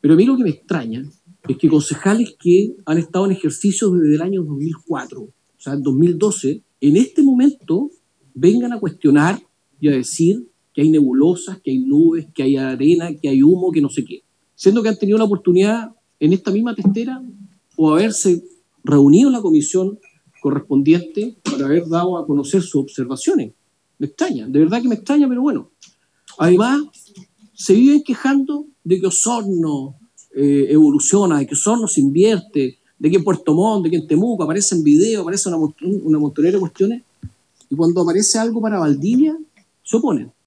Pero a mí lo que me extraña es que concejales que han estado en ejercicio desde el año 2004, o sea, en 2012, en este momento vengan a cuestionar y a decir que hay nebulosas, que hay nubes, que hay arena, que hay humo, que no sé qué. Siendo que han tenido la oportunidad en esta misma testera o haberse reunido en la comisión correspondiente para haber dado a conocer sus observaciones. Me extraña, de verdad que me extraña, pero bueno. Además, se viven quejando de que Osorno evoluciona, de que Osorno se invierte, de que en Puerto Montt, de que en Temuco aparecen videos, aparece una montonera de cuestiones, y cuando aparece algo para Valdivia, se oponen.